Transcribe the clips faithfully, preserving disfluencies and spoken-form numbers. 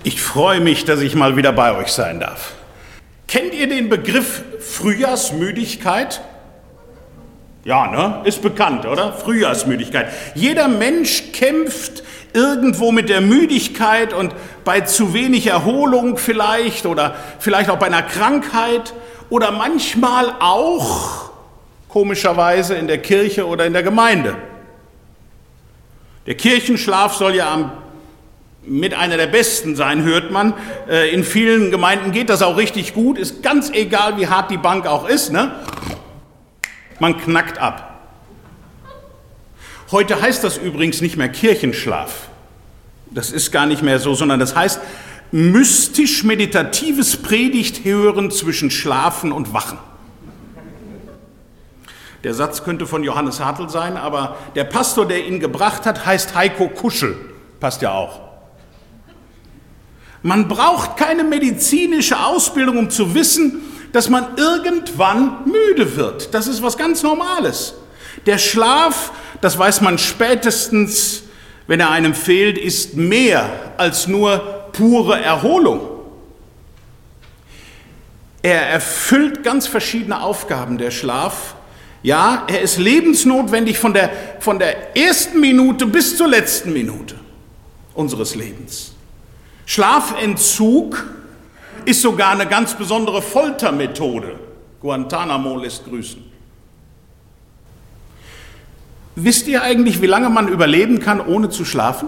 Ich freue mich, dass ich mal wieder bei euch sein darf. Kennt ihr den Begriff Frühjahrsmüdigkeit? Ja, ne? Ist bekannt, oder? Frühjahrsmüdigkeit. Jeder Mensch kämpft irgendwo mit der Müdigkeit und bei zu wenig Erholung vielleicht oder vielleicht auch bei einer Krankheit oder manchmal auch, komischerweise, in der Kirche oder in der Gemeinde. Der Kirchenschlaf soll ja am mit einer der besten sein, hört man. In vielen Gemeinden geht das auch richtig gut. Ist ganz egal, wie hart die Bank auch ist, ne? Man knackt ab. Heute heißt das übrigens nicht mehr Kirchenschlaf. Das ist gar nicht mehr so, sondern das heißt mystisch-meditatives Predigthören zwischen Schlafen und Wachen. Der Satz könnte von Johannes Hartl sein, aber der Pastor, der ihn gebracht hat, heißt Heiko Kuschel. Passt ja auch. Man braucht keine medizinische Ausbildung, um zu wissen, dass man irgendwann müde wird. Das ist was ganz Normales. Der Schlaf, das weiß man spätestens, wenn er einem fehlt, ist mehr als nur pure Erholung. Er erfüllt ganz verschiedene Aufgaben, der Schlaf. Ja, er ist lebensnotwendig von der, von der ersten Minute bis zur letzten Minute unseres Lebens. Schlafentzug ist sogar eine ganz besondere Foltermethode. Guantanamo lässt grüßen. Wisst ihr eigentlich, wie lange man überleben kann, ohne zu schlafen?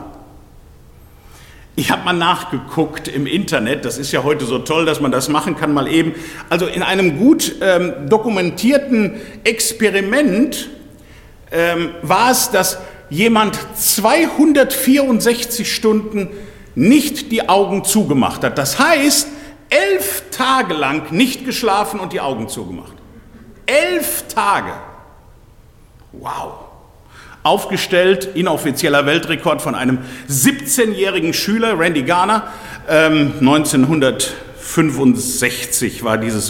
Ich habe mal nachgeguckt im Internet, das ist ja heute so toll, dass man das machen kann, mal eben. Also in einem gut ähm, dokumentierten Experiment ähm, war es, dass jemand zweihundertvierundsechzig Stunden nicht die Augen zugemacht hat. Das heißt, elf Tage lang nicht geschlafen und die Augen zugemacht. Elf Tage. Wow. Aufgestellt, inoffizieller Weltrekord von einem siebzehnjährigen Schüler, Randy Garner. Ähm, neunzehnhundertfünfundsechzig war dieses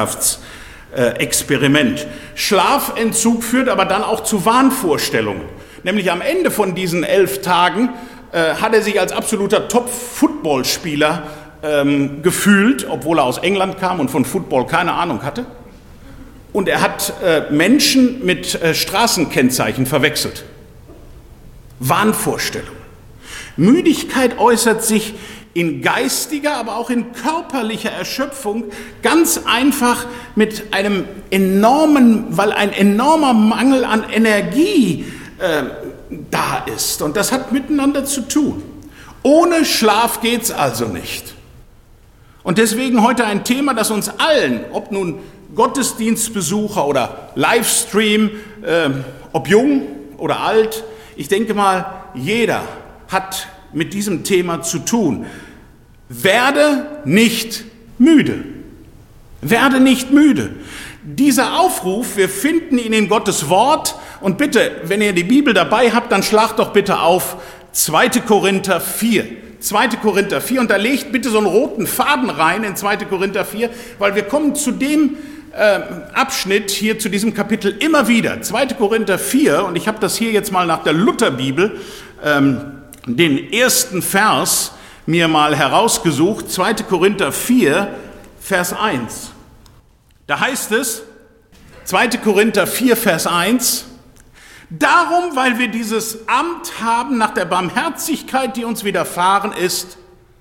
Wissenschaftsexperiment. Schlafentzug führt aber dann auch zu Wahnvorstellungen. Nämlich am Ende von diesen elf Tagen äh, hat er sich als absoluter Top-Football-Spieler ähm, gefühlt, obwohl er aus England kam und von Football keine Ahnung hatte. Und er hat äh, Menschen mit äh, Straßenkennzeichen verwechselt. Wahnvorstellung. Müdigkeit äußert sich in geistiger, aber auch in körperlicher Erschöpfung ganz einfach mit einem enormen, weil ein enormer Mangel an Energie äh, da ist. Und das hat miteinander zu tun. Ohne Schlaf geht's also nicht. Und deswegen heute ein Thema, das uns allen, ob nun Gottesdienstbesucher oder Livestream, äh, ob jung oder alt, ich denke mal, jeder hat mit diesem Thema zu tun. Werde nicht müde. Werde nicht müde. Dieser Aufruf, wir finden ihn in Gottes Wort. Und bitte, wenn ihr die Bibel dabei habt, dann schlagt doch bitte auf zweiter Korinther vier. zweiter Korinther vier, und da legt bitte so einen roten Faden rein in zweiter Korinther vier, weil wir kommen zu dem äh, Abschnitt hier, zu diesem Kapitel immer wieder. zweiter Korinther vier, und ich habe das hier jetzt mal nach der Lutherbibel, ähm, den ersten Vers mir mal herausgesucht, zweiter Korinther vier, Vers eins. Da heißt es, zweiter Korinther vier, Vers eins, darum, weil wir dieses Amt haben nach der Barmherzigkeit, die uns widerfahren ist,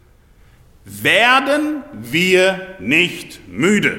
werden wir nicht müde.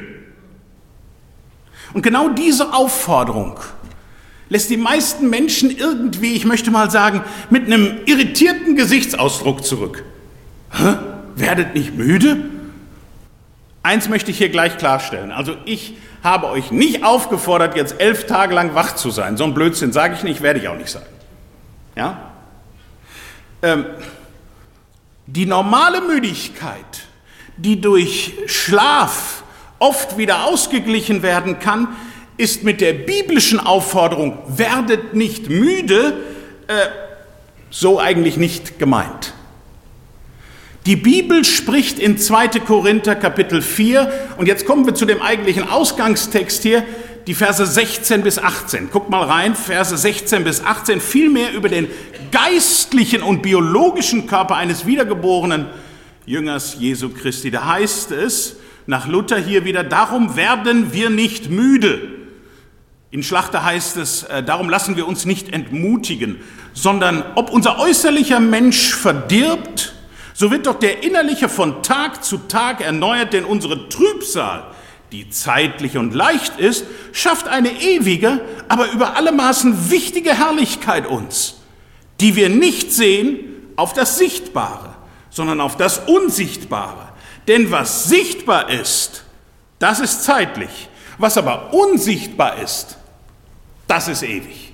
Und genau diese Aufforderung lässt die meisten Menschen irgendwie, ich möchte mal sagen, mit einem irritierten Gesichtsausdruck zurück. Hä? Werdet nicht müde? Eins möchte ich hier gleich klarstellen. Also ich habe euch nicht aufgefordert, jetzt elf Tage lang wach zu sein. So ein Blödsinn sage ich nicht, werde ich auch nicht sagen. Ja? Ähm, die normale Müdigkeit, die durch Schlaf oft wieder ausgeglichen werden kann, ist mit der biblischen Aufforderung, werdet nicht müde, äh, so eigentlich nicht gemeint. Die Bibel spricht in zweiter Korinther Kapitel vier, und jetzt kommen wir zu dem eigentlichen Ausgangstext hier, die Verse sechzehn bis achtzehn. Guckt mal rein, Verse sechzehn bis achtzehn, viel mehr über den geistlichen und biologischen Körper eines Wiedergeborenen Jüngers Jesu Christi. Da heißt es, nach Luther hier wieder, darum werden wir nicht müde. In Schlachter heißt es, äh, darum lassen wir uns nicht entmutigen, sondern ob unser äußerlicher Mensch verdirbt, so wird doch der innerliche von Tag zu Tag erneuert, denn unsere Trübsal, die zeitlich und leicht ist, schafft eine ewige, aber über alle Maßen wichtige Herrlichkeit uns, die wir nicht sehen auf das Sichtbare, sondern auf das Unsichtbare. Denn was sichtbar ist, das ist zeitlich. Was aber unsichtbar ist, das ist ewig.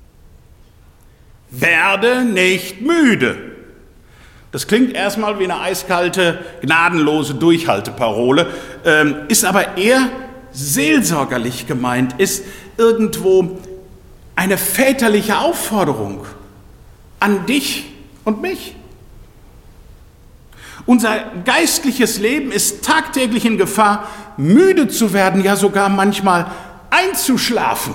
Werde nicht müde. Das klingt erstmal wie eine eiskalte, gnadenlose Durchhalteparole, ähm, ist aber eher seelsorgerlich gemeint, ist irgendwo eine väterliche Aufforderung an dich und mich. Unser geistliches Leben ist tagtäglich in Gefahr, müde zu werden, ja sogar manchmal einzuschlafen.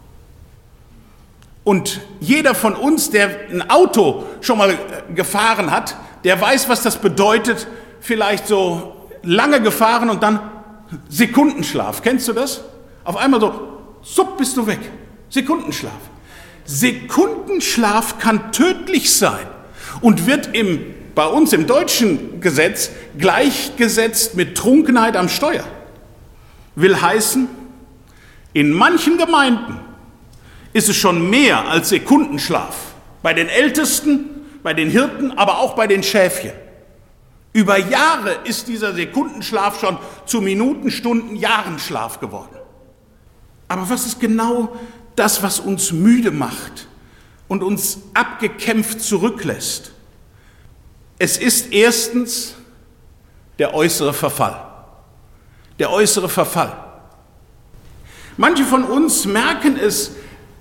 Und jeder von uns, der ein Auto schon mal gefahren hat, der weiß, was das bedeutet, vielleicht so lange gefahren und dann Sekundenschlaf. Kennst du das? Auf einmal so, supp, bist du weg. Sekundenschlaf. Sekundenschlaf kann tödlich sein und wird im, bei uns im deutschen Gesetz gleichgesetzt mit Trunkenheit am Steuer. Will heißen, in manchen Gemeinden ist es schon mehr als Sekundenschlaf. Bei den Ältesten, bei den Hirten, aber auch bei den Schäfchen. Über Jahre ist dieser Sekundenschlaf schon zu Minuten, Stunden, Jahrenschlaf geworden. Aber was ist genau das, was uns müde macht und uns abgekämpft zurücklässt? Es ist erstens der äußere Verfall. Der äußere Verfall. Manche von uns merken es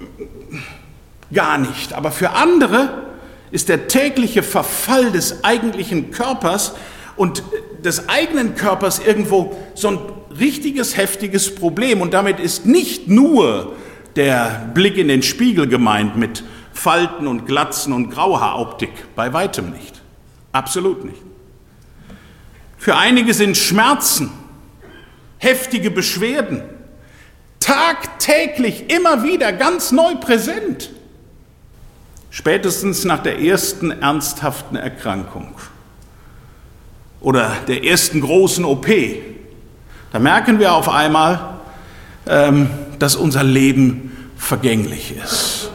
gar nicht, aber für andere ist der tägliche Verfall des eigentlichen Körpers und des eigenen Körpers irgendwo so ein richtiges, heftiges Problem. Und damit ist nicht nur der Blick in den Spiegel gemeint mit Falten und Glatzen und Grauhaaroptik, bei weitem nicht. Absolut nicht. Für einige sind Schmerzen, heftige Beschwerden, tagtäglich immer wieder ganz neu präsent. Spätestens nach der ersten ernsthaften Erkrankung oder der ersten großen O P, da merken wir auf einmal, ähm, dass unser Leben vergänglich ist.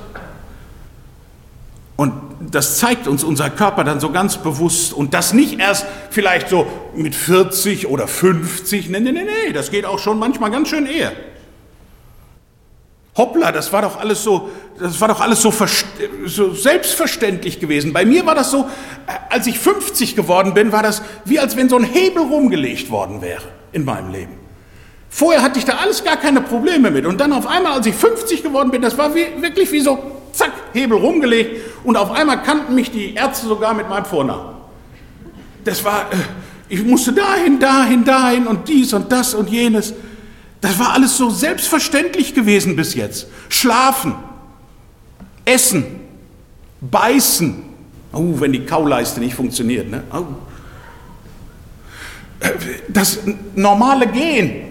Und das zeigt uns unser Körper dann so ganz bewusst und das nicht erst vielleicht so mit vierzig oder fünfzig, nee, nee, nee, nee, das geht auch schon manchmal ganz schön eher. Hoppla, das war doch alles so, das war doch alles so, so selbstverständlich gewesen. Bei mir war das so, als ich fünfzig geworden bin, war das wie als wenn so ein Hebel rumgelegt worden wäre in meinem Leben. Vorher hatte ich da alles gar keine Probleme mit. Und dann auf einmal, als ich fünfzig geworden bin, das war wie, wirklich wie so, zack, Hebel rumgelegt. Und auf einmal kannten mich die Ärzte sogar mit meinem Vornamen. Das war, ich musste dahin, dahin, dahin und dies und das und jenes. Das war alles so selbstverständlich gewesen bis jetzt. Schlafen, essen, beißen. Oh, wenn die Kauleiste nicht funktioniert, ne? Oh. Das normale Gehen.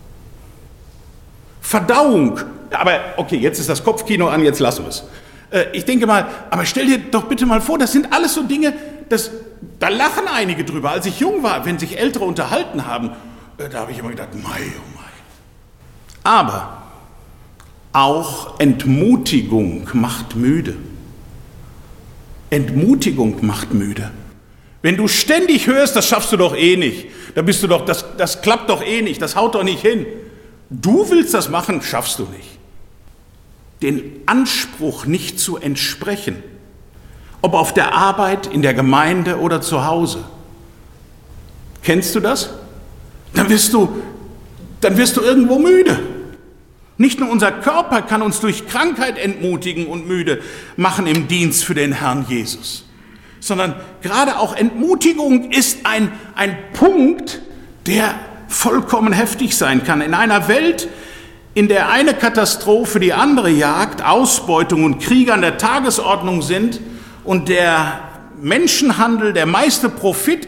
Verdauung. Aber okay, jetzt ist das Kopfkino an, jetzt lassen wir es. Ich denke mal, aber stell dir doch bitte mal vor, das sind alles so Dinge, das, da lachen einige drüber. Als ich jung war, wenn sich Ältere unterhalten haben, da habe ich immer gedacht, mei, oh mei. Aber auch Entmutigung macht müde. Entmutigung macht müde. Wenn du ständig hörst, das schaffst du doch eh nicht, da bist du doch, das, das klappt doch eh nicht, das haut doch nicht hin. Du willst das machen, schaffst du nicht. Den Anspruch nicht zu entsprechen, ob auf der Arbeit, in der Gemeinde oder zu Hause. Kennst du das? Dann wirst du dann wirst du irgendwo müde. Nicht nur unser Körper kann uns durch Krankheit entmutigen und müde machen im Dienst für den Herrn Jesus, sondern gerade auch Entmutigung ist ein, ein Punkt, der vollkommen heftig sein kann. In einer Welt, in der eine Katastrophe die andere jagt, Ausbeutung und Kriege an der Tagesordnung sind und der Menschenhandel der meiste Profit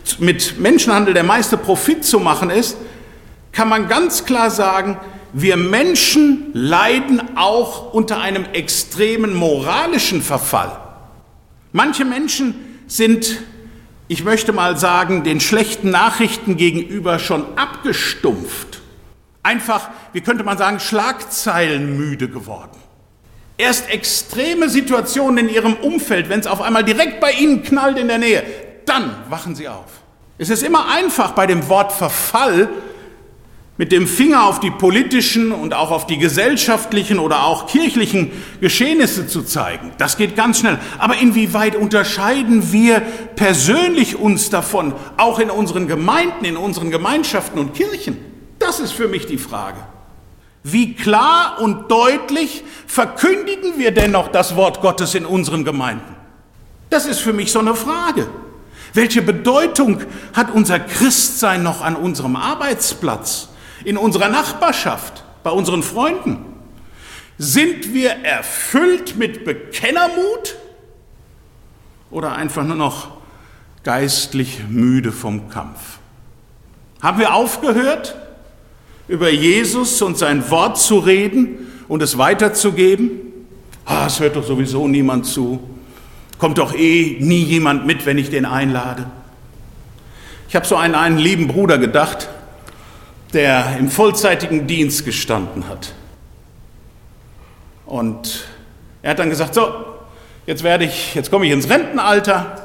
mit Menschenhandel der meiste Profit zu machen ist, kann man ganz klar sagen, wir Menschen leiden auch unter einem extremen moralischen Verfall. Manche Menschen sind, ich möchte mal sagen, den schlechten Nachrichten gegenüber schon abgestumpft. Einfach, wie könnte man sagen, schlagzeilenmüde geworden. Erst extreme Situationen in ihrem Umfeld, wenn es auf einmal direkt bei ihnen knallt in der Nähe, dann wachen sie auf. Es ist immer einfach bei dem Wort Verfall mit dem Finger auf die politischen und auch auf die gesellschaftlichen oder auch kirchlichen Geschehnisse zu zeigen. Das geht ganz schnell. Aber inwieweit unterscheiden wir persönlich uns davon, auch in unseren Gemeinden, in unseren Gemeinschaften und Kirchen? Das ist für mich die Frage. Wie klar und deutlich verkündigen wir dennoch das Wort Gottes in unseren Gemeinden? Das ist für mich so eine Frage. Welche Bedeutung hat unser Christsein noch an unserem Arbeitsplatz, in unserer Nachbarschaft, bei unseren Freunden? Sind wir erfüllt mit Bekennermut oder einfach nur noch geistlich müde vom Kampf? Haben wir aufgehört, über Jesus und sein Wort zu reden und es weiterzugeben? Ah, es hört doch sowieso niemand zu. Kommt doch eh nie jemand mit, wenn ich den einlade. Ich habe so an einen lieben Bruder gedacht, der im vollzeitigen Dienst gestanden hat. Und er hat dann gesagt, so, jetzt werde ich, jetzt komme ich ins Rentenalter,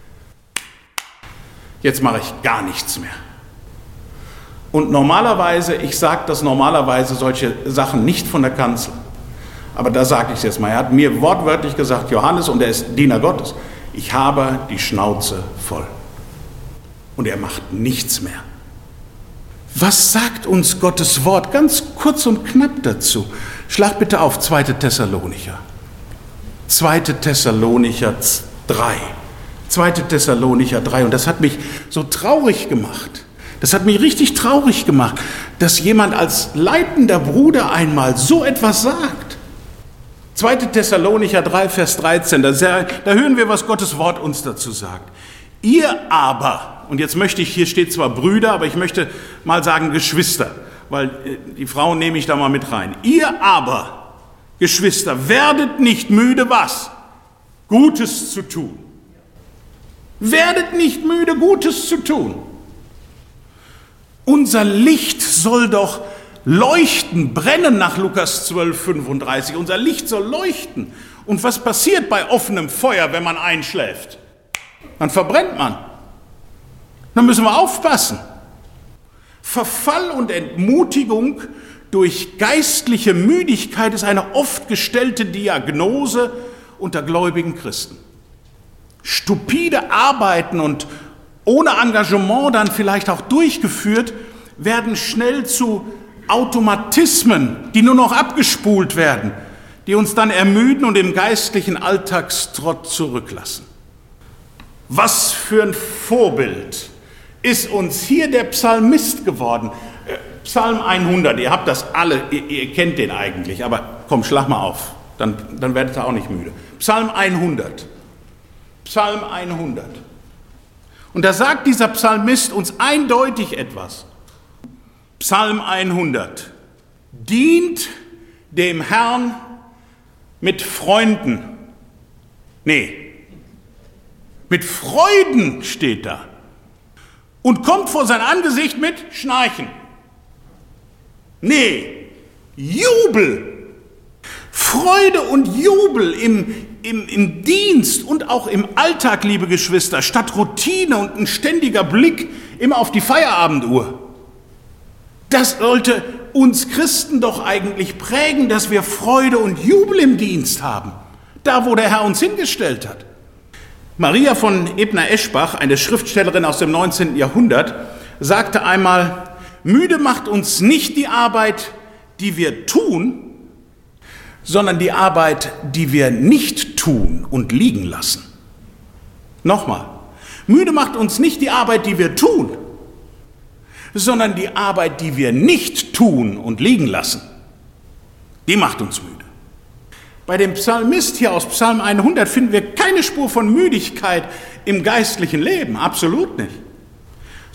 jetzt mache ich gar nichts mehr. Und normalerweise, ich sage das normalerweise solche Sachen nicht von der Kanzel, aber da sage ich es jetzt mal, er hat mir wortwörtlich gesagt, Johannes, und er ist Diener Gottes, ich habe die Schnauze voll. Und er macht nichts mehr. Was sagt uns Gottes Wort? Ganz kurz und knapp dazu. Schlag bitte auf zweite Thessalonicher. zweite Thessalonicher drei. zweite Thessalonicher drei. Und das hat mich so traurig gemacht. Das hat mich richtig traurig gemacht, dass jemand als leitender Bruder einmal so etwas sagt. zweite Thessalonicher drei, Vers dreizehn. Da, da hören wir, was Gottes Wort uns dazu sagt. Ihr aber, und jetzt möchte ich, hier steht zwar Brüder, aber ich möchte mal sagen Geschwister, weil die Frauen nehme ich da mal mit rein. Ihr aber, Geschwister, werdet nicht müde, was? Gutes zu tun. Werdet nicht müde, Gutes zu tun. Unser Licht soll doch leuchten, brennen nach Lukas zwölf, fünfunddreißig. Unser Licht soll leuchten. Und was passiert bei offenem Feuer, wenn man einschläft? Dann verbrennt man. Dann müssen wir aufpassen. Verfall und Entmutigung durch geistliche Müdigkeit ist eine oft gestellte Diagnose unter gläubigen Christen. Stupide Arbeiten und ohne Engagement dann vielleicht auch durchgeführt, werden schnell zu Automatismen, die nur noch abgespult werden, die uns dann ermüden und im geistlichen Alltagstrott zurücklassen. Was für ein Vorbild ist uns hier der Psalmist geworden. Psalm hundert, ihr habt das alle, ihr, ihr kennt den eigentlich, aber komm, schlag mal auf, dann, dann werdet ihr auch nicht müde. Psalm hundert. Psalm hundert. Und da sagt dieser Psalmist uns eindeutig etwas. Psalm hundert. Dient dem Herrn mit Freunden. Nee, mit Freuden steht da. Und kommt vor sein Angesicht mit Schnarchen. Nee, Jubel. Freude und Jubel im, im, im Dienst und auch im Alltag, liebe Geschwister, statt Routine und ein ständiger Blick immer auf die Feierabenduhr. Das sollte uns Christen doch eigentlich prägen, dass wir Freude und Jubel im Dienst haben, da wo der Herr uns hingestellt hat. Maria von Ebner-Eschbach, eine Schriftstellerin aus dem neunzehnten Jahrhundert, sagte einmal, müde macht uns nicht die Arbeit, die wir tun, sondern die Arbeit, die wir nicht tun und liegen lassen. Nochmal, müde macht uns nicht die Arbeit, die wir tun, sondern die Arbeit, die wir nicht tun und liegen lassen. Die macht uns müde. Bei dem Psalmist hier aus Psalm hundert finden wir keine Spur von Müdigkeit im geistlichen Leben, absolut nicht.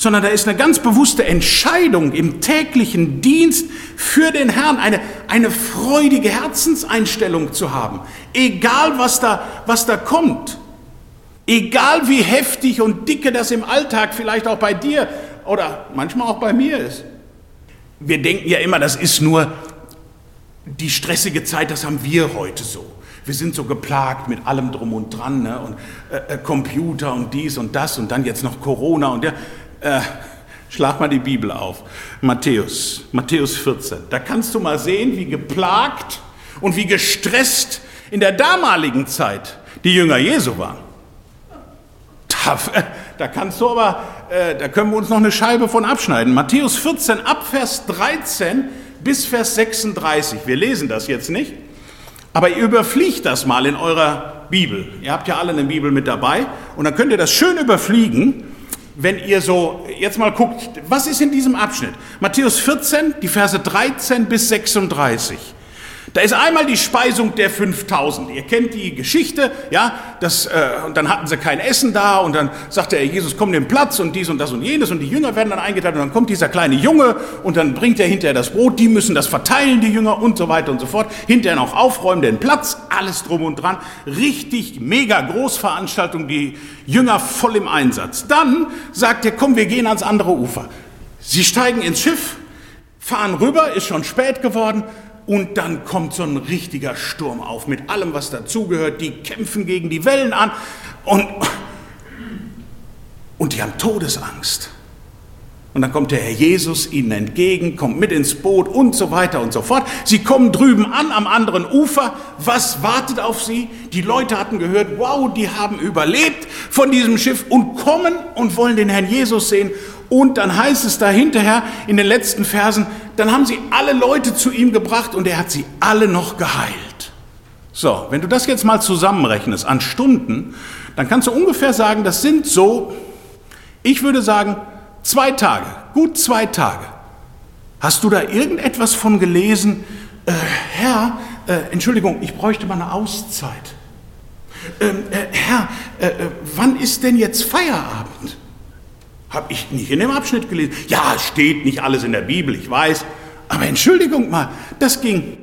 sondern da ist eine ganz bewusste Entscheidung im täglichen Dienst für den Herrn, eine, eine freudige Herzenseinstellung zu haben. Egal, was da, was da kommt. Egal, wie heftig und dicke das im Alltag vielleicht auch bei dir oder manchmal auch bei mir ist. Wir denken ja immer, das ist nur die stressige Zeit, das haben wir heute so. Wir sind so geplagt mit allem drum und dran, ne? Und äh, Computer und dies und das und dann jetzt noch Corona und der... Äh, schlag mal die Bibel auf. Matthäus, Matthäus vierzehn. Da kannst du mal sehen, wie geplagt und wie gestresst in der damaligen Zeit die Jünger Jesu waren. Da, da kannst du aber, äh, da können wir uns noch eine Scheibe von abschneiden. Matthäus vierzehn, ab Vers dreizehn bis Vers sechsunddreißig. Wir lesen das jetzt nicht, aber ihr überfliegt das mal in eurer Bibel. Ihr habt ja alle eine Bibel mit dabei und dann könnt ihr das schön überfliegen. Wenn ihr so jetzt mal guckt, was ist in diesem Abschnitt? Matthäus vierzehn, die Verse dreizehn bis sechsunddreißig. Da ist einmal die Speisung der fünftausend. Ihr kennt die Geschichte, ja, das, äh, und dann hatten sie kein Essen da und dann sagte er, Jesus, komm den Platz und dies und das und jenes und die Jünger werden dann eingeteilt und dann kommt dieser kleine Junge und dann bringt er hinterher das Brot, die müssen das verteilen, die Jünger und so weiter und so fort. Hinterher noch aufräumen, den Platz, alles drum und dran. Richtig mega Großveranstaltung, die Jünger voll im Einsatz. Dann sagt er, komm, wir gehen ans andere Ufer. Sie steigen ins Schiff, fahren rüber, ist schon spät geworden. Und dann kommt so ein richtiger Sturm auf mit allem, was dazugehört. Die kämpfen gegen die Wellen an und, und die haben Todesangst. Und dann kommt der Herr Jesus ihnen entgegen, kommt mit ins Boot und so weiter und so fort. Sie kommen drüben an, am anderen Ufer. Was wartet auf sie? Die Leute hatten gehört, wow, die haben überlebt von diesem Schiff und kommen und wollen den Herrn Jesus sehen. Und dann heißt es da hinterher in den letzten Versen, dann haben sie alle Leute zu ihm gebracht und er hat sie alle noch geheilt. So, wenn du das jetzt mal zusammenrechnest an Stunden, dann kannst du ungefähr sagen, das sind so, ich würde sagen, zwei Tage, gut zwei Tage. Hast du da irgendetwas von gelesen? Äh, Herr, äh, Entschuldigung, ich bräuchte mal eine Auszeit. Ähm, äh, Herr, äh, äh, wann ist denn jetzt Feierabend? Habe ich nicht in dem Abschnitt gelesen. Ja, es steht nicht alles in der Bibel, ich weiß. Aber Entschuldigung mal, das ging.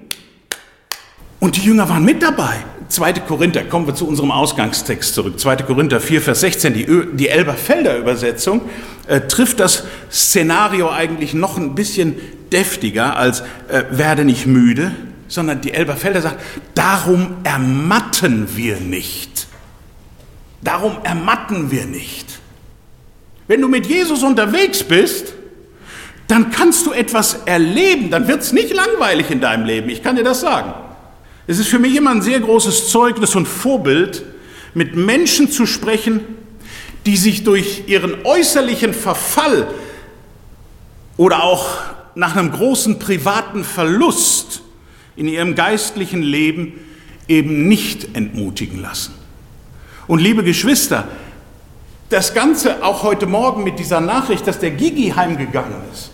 Und die Jünger waren mit dabei. zweiter Korinther, kommen wir zu unserem Ausgangstext zurück. zweiter Korinther vier, Vers sechzehn, die, Ö, die Elberfelder Übersetzung, äh, trifft das Szenario eigentlich noch ein bisschen deftiger als äh, werde nicht müde, sondern die Elberfelder sagt, darum ermatten wir nicht. Darum ermatten wir nicht. Wenn du mit Jesus unterwegs bist, dann kannst du etwas erleben, dann wird es nicht langweilig in deinem Leben, ich kann dir das sagen. Es ist für mich immer ein sehr großes Zeugnis und Vorbild, mit Menschen zu sprechen, die sich durch ihren äußerlichen Verfall oder auch nach einem großen privaten Verlust in ihrem geistlichen Leben eben nicht entmutigen lassen. Und liebe Geschwister, das Ganze auch heute Morgen mit dieser Nachricht, dass der Gigi heimgegangen ist.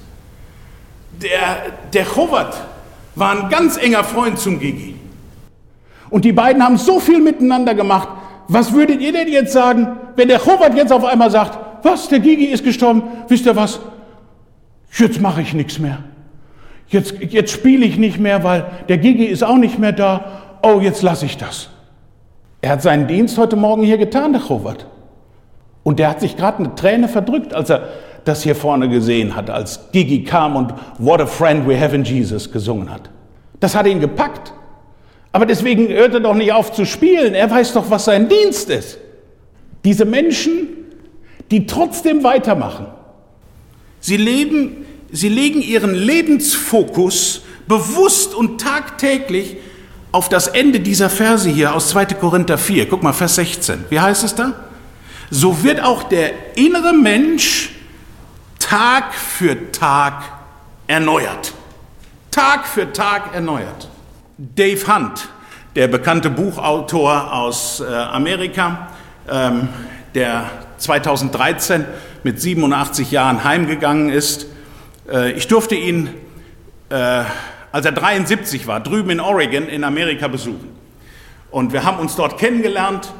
Der, der Chovat war ein ganz enger Freund zum Gigi. Und die beiden haben so viel miteinander gemacht. Was würdet ihr denn jetzt sagen, wenn der Chovat jetzt auf einmal sagt, was, der Gigi ist gestorben, wisst ihr was, jetzt mache ich nichts mehr. Jetzt, jetzt spiele ich nicht mehr, weil der Gigi ist auch nicht mehr da. Oh, jetzt lasse ich das. Er hat seinen Dienst heute Morgen hier getan, der Chovat. Und der hat sich gerade eine Träne verdrückt, als er das hier vorne gesehen hat, als Gigi kam und What a Friend We Have in Jesus gesungen hat. Das hat ihn gepackt. Aber deswegen hört er doch nicht auf zu spielen. Er weiß doch, was sein Dienst ist. Diese Menschen, die trotzdem weitermachen. Sie leben, sie legen ihren Lebensfokus bewusst und tagtäglich auf das Ende dieser Verse hier aus zweiter Korinther vier. Guck mal, Vers sechzehn. Wie heißt es da? So wird auch der innere Mensch Tag für Tag erneuert. Tag für Tag erneuert. Dave Hunt, der bekannte Buchautor aus äh, Amerika, ähm, der zweitausenddreizehn mit siebenundachtzig Jahren heimgegangen ist. Äh, ich durfte ihn, äh, als er dreiundsiebzig war, drüben in Oregon in Amerika besuchen. Und wir haben uns dort kennengelernt.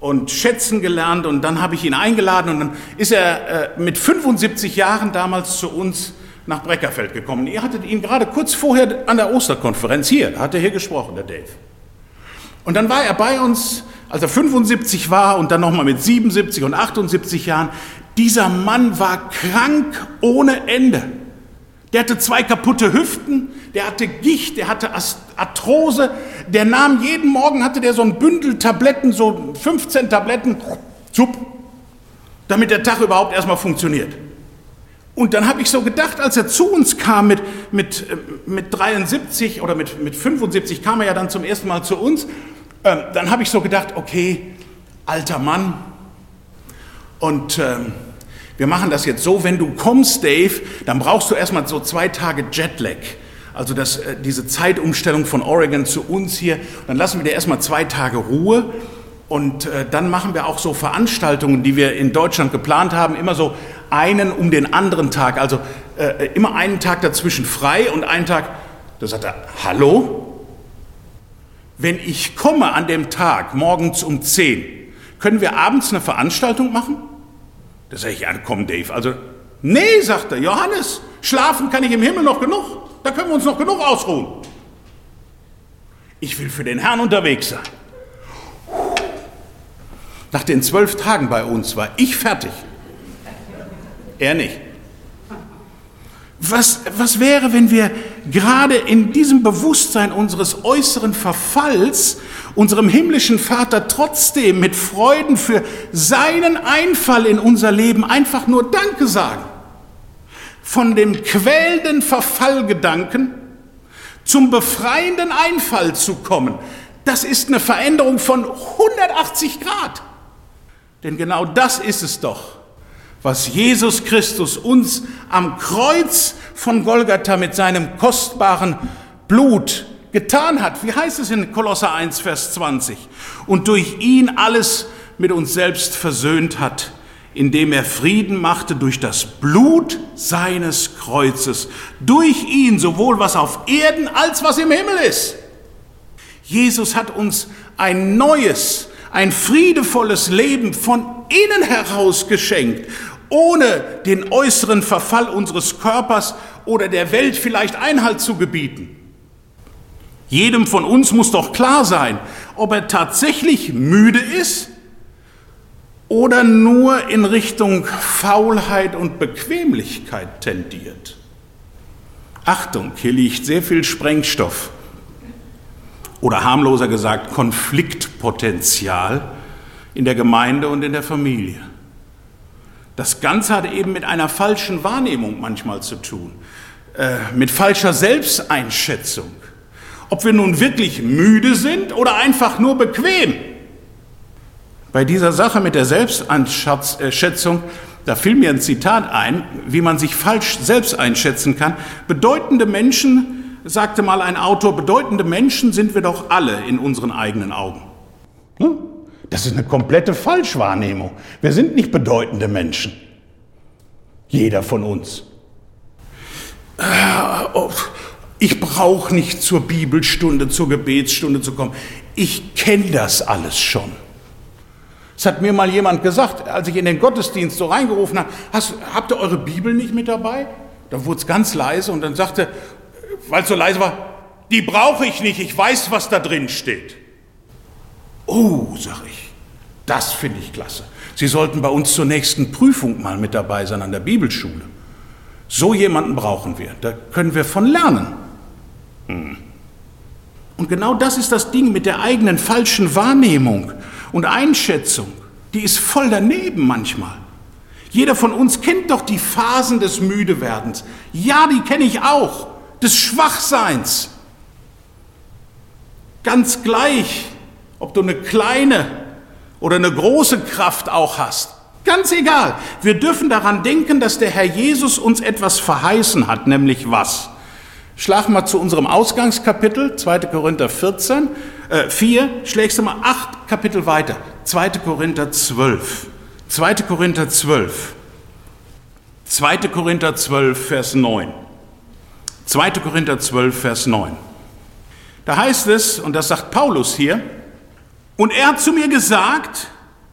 und schätzen gelernt und dann habe ich ihn eingeladen und dann ist er äh, mit fünfundsiebzig Jahren damals zu uns nach Breckerfeld gekommen. Ihr hattet ihn gerade kurz vorher an der Osterkonferenz hier, da hat er hier gesprochen, der Dave. Und dann war er bei uns, als er fünfundsiebzig war und dann nochmal mit siebenundsiebzig und achtundsiebzig Jahren. Dieser Mann war krank ohne Ende. Der hatte zwei kaputte Hüften, der hatte Gicht, der hatte Arthrose, der nahm jeden Morgen, hatte der so ein Bündel Tabletten, so fünfzehn Tabletten, zup, damit der Tag überhaupt erstmal funktioniert. Und dann habe ich so gedacht, als er zu uns kam mit, mit, mit dreiundsiebzig oder mit, mit fünfundsiebzig kam er ja dann zum ersten Mal zu uns, äh, dann habe ich so gedacht, okay, alter Mann, und äh, wir machen das jetzt so, wenn du kommst, Dave, dann brauchst du erstmal so zwei Tage Jetlag, also das, äh, diese Zeitumstellung von Oregon zu uns hier, dann lassen wir dir erstmal zwei Tage Ruhe. Und äh, dann machen wir auch so Veranstaltungen, die wir in Deutschland geplant haben, immer so einen um den anderen Tag, also äh, immer einen Tag dazwischen frei und einen Tag, da sagt er, hallo? Wenn ich komme an dem Tag, morgens um zehn, können wir abends eine Veranstaltung machen? Da sage ich, ja komm Dave, also, nee, sagt er, Johannes, schlafen kann ich im Himmel noch genug, da können wir uns noch genug ausruhen. Ich will für den Herrn unterwegs sein. Nach den zwölf Tagen bei uns war ich fertig. Er nicht. Was, was wäre, wenn wir gerade in diesem Bewusstsein unseres äußeren Verfalls unserem himmlischen Vater trotzdem mit Freuden für seinen Einfall in unser Leben einfach nur Danke sagen? Von dem quälenden Verfallgedanken zum befreienden Einfall zu kommen, das ist eine Veränderung von hundertachtzig Grad. Denn genau das ist es doch, was Jesus Christus uns am Kreuz von Golgatha mit seinem kostbaren Blut getan hat. Wie heißt es in Kolosser eins, Vers zwanzig? Und durch ihn alles mit uns selbst versöhnt hat, indem er Frieden machte durch das Blut seines Kreuzes. Durch ihn sowohl was auf Erden als was im Himmel ist. Jesus hat uns ein neues, ein friedevolles Leben von innen heraus geschenkt, ohne den äußeren Verfall unseres Körpers oder der Welt vielleicht Einhalt zu gebieten. Jedem von uns muss doch klar sein, ob er tatsächlich müde ist oder nur in Richtung Faulheit und Bequemlichkeit tendiert. Achtung, hier liegt sehr viel Sprengstoff. Oder harmloser gesagt, Konfliktpotenzial in der Gemeinde und in der Familie. Das Ganze hat eben mit einer falschen Wahrnehmung manchmal zu tun, äh, mit falscher Selbsteinschätzung. Ob wir nun wirklich müde sind oder einfach nur bequem. Bei dieser Sache mit der Selbsteinschätzung, da fiel mir ein Zitat ein, wie man sich falsch selbst einschätzen kann. Bedeutende Menschen, sagte mal ein Autor, bedeutende Menschen sind wir doch alle in unseren eigenen Augen. Das ist eine komplette Falschwahrnehmung. Wir sind nicht bedeutende Menschen. Jeder von uns. Ich brauche nicht zur Bibelstunde, zur Gebetsstunde zu kommen. Ich kenne das alles schon. Es hat mir mal jemand gesagt, als ich in den Gottesdienst so reingerufen habe, hast, habt ihr eure Bibel nicht mit dabei? Da wurde es ganz leise und dann sagte, weil es so leise war, die brauche ich nicht, ich weiß, was da drin steht. Oh, sag ich, das finde ich klasse. Sie sollten bei uns zur nächsten Prüfung mal mit dabei sein an der Bibelschule. So jemanden brauchen wir, da können wir von lernen. Hm. Und genau das ist das Ding mit der eigenen falschen Wahrnehmung und Einschätzung. Die ist voll daneben manchmal. Jeder von uns kennt doch die Phasen des Müdewerdens. Ja, die kenne ich auch. Des Schwachseins. Ganz gleich, ob du eine kleine oder eine große Kraft auch hast. Ganz egal. Wir dürfen daran denken, dass der Herr Jesus uns etwas verheißen hat, nämlich was? Schlag mal zu unserem Ausgangskapitel, zweiter Korinther vierzehn, äh, vier, schlägst du mal acht Kapitel weiter. zweiter Korinther zwölf. zweiter Korinther zwölf. zweiter Korinther zwölf, Vers neun. zweiter Korinther zwölf, Vers neun. Da heißt es, und das sagt Paulus hier, und er hat zu mir gesagt,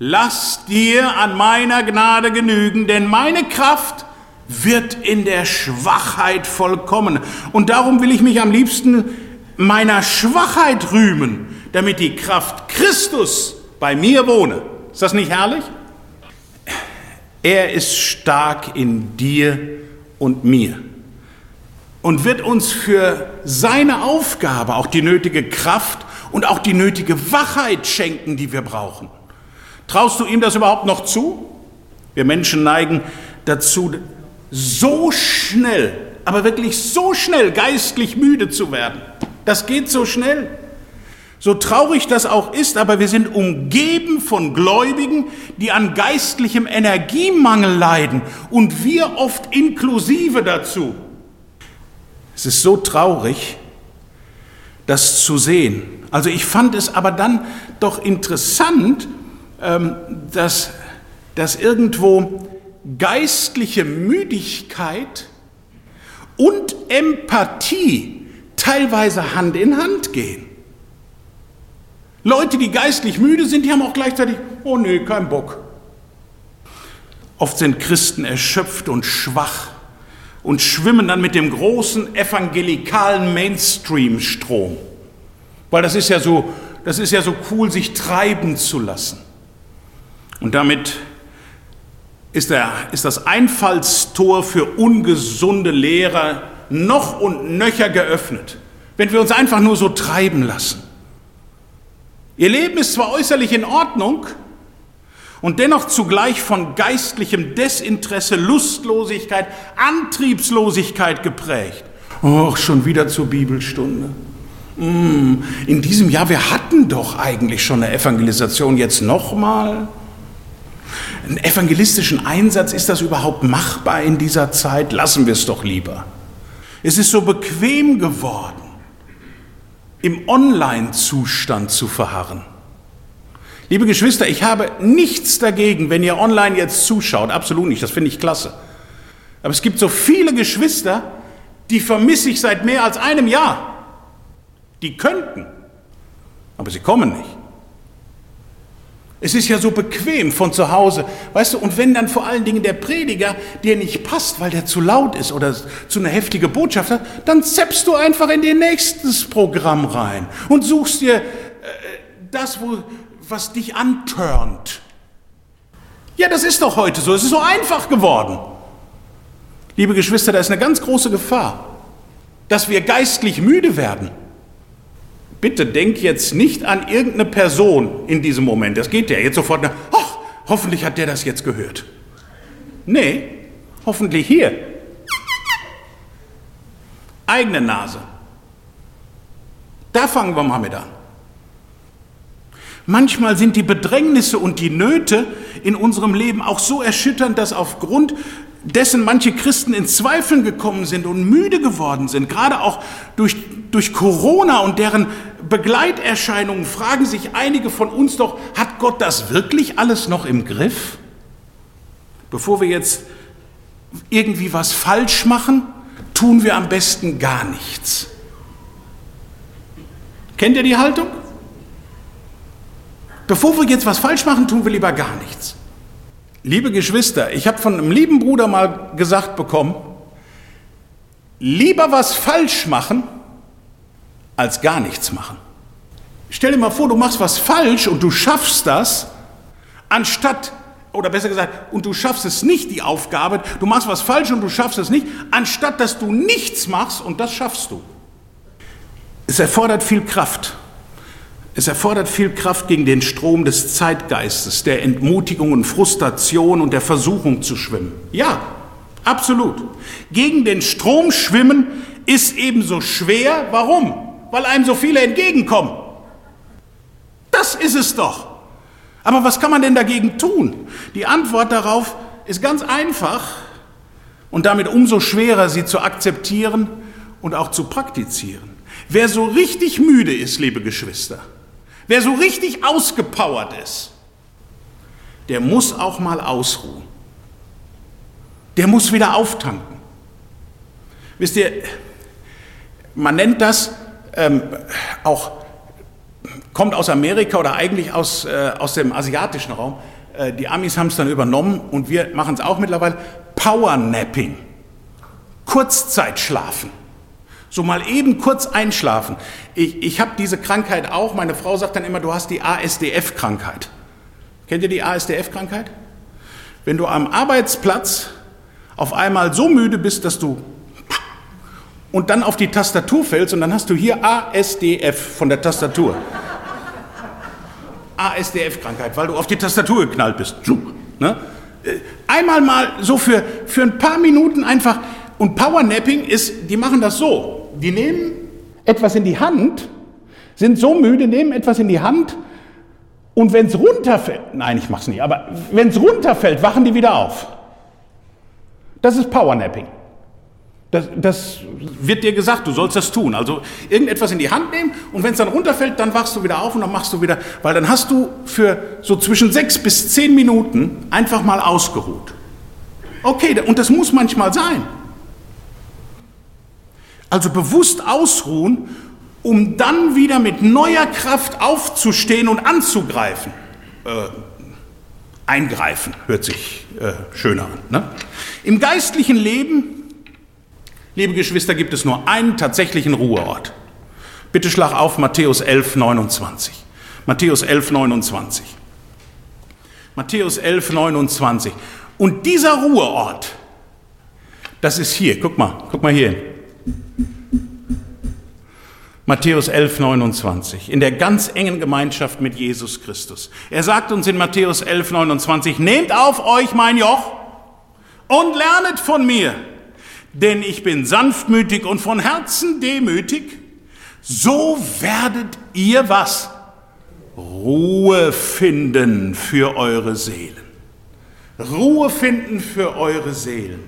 lass dir an meiner Gnade genügen, denn meine Kraft wird in der Schwachheit vollkommen. Und darum will ich mich am liebsten meiner Schwachheit rühmen, damit die Kraft Christus bei mir wohne. Ist das nicht herrlich? Er ist stark in dir und mir und wird uns für seine Aufgabe auch die nötige Kraft und auch die nötige Wachheit schenken, die wir brauchen. Traust du ihm das überhaupt noch zu? Wir Menschen neigen dazu, so schnell, aber wirklich so schnell geistlich müde zu werden. Das geht so schnell. So traurig das auch ist, aber wir sind umgeben von Gläubigen, die an geistlichem Energiemangel leiden und wir oft inklusive dazu. Es ist so traurig, das zu sehen. Also ich fand es aber dann doch interessant, dass, dass irgendwo geistliche Müdigkeit und Empathie teilweise Hand in Hand gehen. Leute, die geistlich müde sind, die haben auch gleichzeitig, oh nee, kein Bock. Oft sind Christen erschöpft und schwach und schwimmen dann mit dem großen evangelikalen Mainstream-Strom. Weil das ist ja so, das ist ja so cool, sich treiben zu lassen. Und damit ist, der, ist das Einfallstor für ungesunde Lehrer noch und nöcher geöffnet, wenn wir uns einfach nur so treiben lassen. Ihr Leben ist zwar äußerlich in Ordnung und dennoch zugleich von geistlichem Desinteresse, Lustlosigkeit, Antriebslosigkeit geprägt. Och, schon wieder zur Bibelstunde. In diesem Jahr, wir hatten doch eigentlich schon eine Evangelisation, jetzt nochmal. Einen evangelistischen Einsatz, ist das überhaupt machbar in dieser Zeit? Lassen wir es doch lieber. Es ist so bequem geworden, im Online-Zustand zu verharren. Liebe Geschwister, ich habe nichts dagegen, wenn ihr online jetzt zuschaut, absolut nicht, das finde ich klasse. Aber es gibt so viele Geschwister, die vermisse ich seit mehr als einem Jahr. Die könnten, aber sie kommen nicht. Es ist ja so bequem von zu Hause, weißt du, und wenn dann vor allen Dingen der Prediger dir nicht passt, weil der zu laut ist oder zu einer heftige Botschaft hat, dann zappst du einfach in dein nächstes Programm rein und suchst dir äh, das, wo, was dich antörnt. Ja, das ist doch heute so, es ist so einfach geworden. Liebe Geschwister, da ist eine ganz große Gefahr, dass wir geistlich müde werden. Bitte denk jetzt nicht an irgendeine Person in diesem Moment. Das geht ja jetzt sofort nach, ach, hoffentlich hat der das jetzt gehört. Nee, hoffentlich hier. Eigene Nase. Da fangen wir mal mit an. Manchmal sind die Bedrängnisse und die Nöte in unserem Leben auch so erschütternd, dass aufgrund dessen manche Christen in Zweifeln gekommen sind und müde geworden sind. Gerade auch durch, durch Corona und deren Begleiterscheinungen fragen sich einige von uns doch, hat Gott das wirklich alles noch im Griff? Bevor wir jetzt irgendwie was falsch machen, tun wir am besten gar nichts. Kennt ihr die Haltung? Bevor wir jetzt was falsch machen, tun wir lieber gar nichts. Liebe Geschwister, ich habe von einem lieben Bruder mal gesagt bekommen, lieber was falsch machen, als gar nichts machen. Stell dir mal vor, du machst was falsch und du schaffst das, anstatt, oder besser gesagt, und du schaffst es nicht, die Aufgabe, du machst was falsch und du schaffst es nicht, anstatt dass du nichts machst und das schaffst du. Es erfordert viel Kraft. Es erfordert viel Kraft, gegen den Strom des Zeitgeistes, der Entmutigung und Frustration und der Versuchung zu schwimmen. Ja, absolut. Gegen den Strom schwimmen ist ebenso schwer. Warum? Weil einem so viele entgegenkommen. Das ist es doch. Aber was kann man denn dagegen tun? Die Antwort darauf ist ganz einfach und damit umso schwerer, sie zu akzeptieren und auch zu praktizieren. Wer so richtig müde ist, liebe Geschwister, wer so richtig ausgepowert ist, der muss auch mal ausruhen. Der muss wieder auftanken. Wisst ihr, man nennt das ähm, auch, kommt aus Amerika oder eigentlich aus, äh, aus dem asiatischen Raum, äh, die Amis haben es dann übernommen und wir machen es auch mittlerweile, Powernapping, Kurzzeitschlafen, so mal eben kurz einschlafen. Ich, ich habe diese Krankheit auch, meine Frau sagt dann immer, du hast die A S D F-Krankheit. Kennt ihr die A S D F-Krankheit? Wenn du am Arbeitsplatz auf einmal so müde bist, dass du und dann auf die Tastatur fällst und dann hast du hier A S D F von der Tastatur. A S D F-Krankheit, weil du auf die Tastatur geknallt bist. Ne? Einmal mal so für, für ein paar Minuten einfach. Und Powernapping ist, die machen das so. Die nehmen etwas in die Hand, sind so müde, nehmen etwas in die Hand und wenn es runterfällt, nein, ich mach's nicht, aber wenn es runterfällt, wachen die wieder auf. Das ist Powernapping. Das, das wird dir gesagt, du sollst das tun. Also irgendetwas in die Hand nehmen und wenn es dann runterfällt, dann wachst du wieder auf und dann machst du wieder, weil dann hast du für so zwischen sechs bis zehn Minuten einfach mal ausgeruht. Okay, und das muss manchmal sein. Also bewusst ausruhen, um dann wieder mit neuer Kraft aufzustehen und anzugreifen. Äh, eingreifen hört sich äh, schöner an. Ne? Im geistlichen Leben, liebe Geschwister, gibt es nur einen tatsächlichen Ruheort. Bitte schlag auf Matthäus elf, neunundzwanzig. Matthäus elf, neunundzwanzig. Matthäus elf, neunundzwanzig. Und dieser Ruheort, das ist hier, guck mal, guck mal hier hin. Matthäus elf, neunundzwanzig, in der ganz engen Gemeinschaft mit Jesus Christus. Er sagt uns in Matthäus elf, neunundzwanzig, nehmt auf euch mein Joch und lernet von mir, denn ich bin sanftmütig und von Herzen demütig, so werdet ihr was? Ruhe finden für eure Seelen. Ruhe finden für eure Seelen.